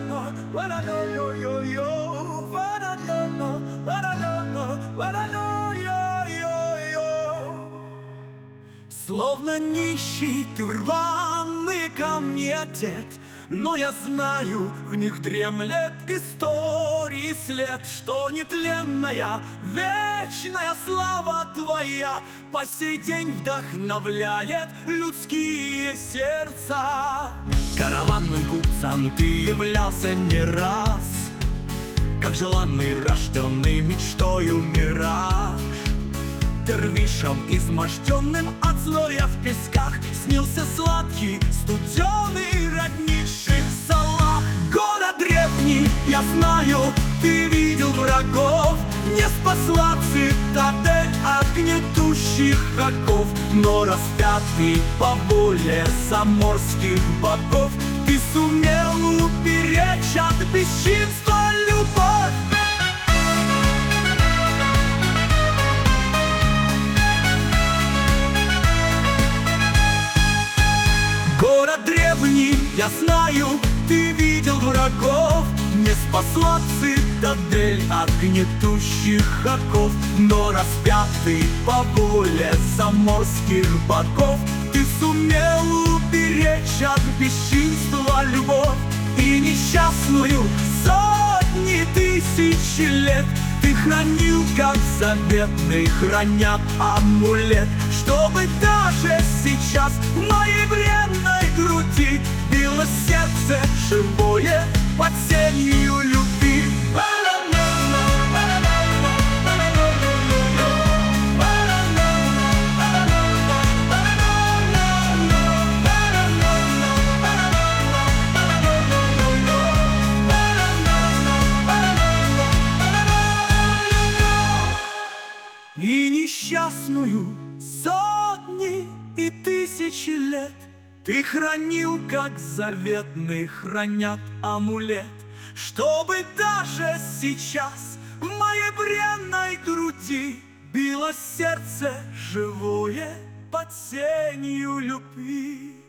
Словно нищий ты рваный ко мне одет, но я знаю, в них дремлет истории след, что нетленная, вечная слава твоя по сей день вдохновляет людские сердца. Караванным купцам ты являлся не раз, как желанный, рожденный мечтою мираж. Дервишам, изможденным от зноя в песках, снился сладкий, студеный, роднейший салах. Город древний, я знаю, ты видел врагов, не спасла цитадель от гнетущих оков, но распятый по воле заморских богов ты сумел уберечь от бесчинства любовь. Город древний, я знаю, ты видел врагов, не спасла цитадель от гнетущих оков, но распятый по воле заморских богов ты сумел уберечь от бесчинства любовь. И несчастную сотни тысяч лет ты хранил, как заветный хранят амулет, чтобы даже сейчас в моей бренной груди билось сердце живое под сенью любви. И несчастную сотни и тысячи лет ты хранил, как заветный хранят амулет, чтобы даже сейчас в моей бренной груди билось сердце живое под сенью любви.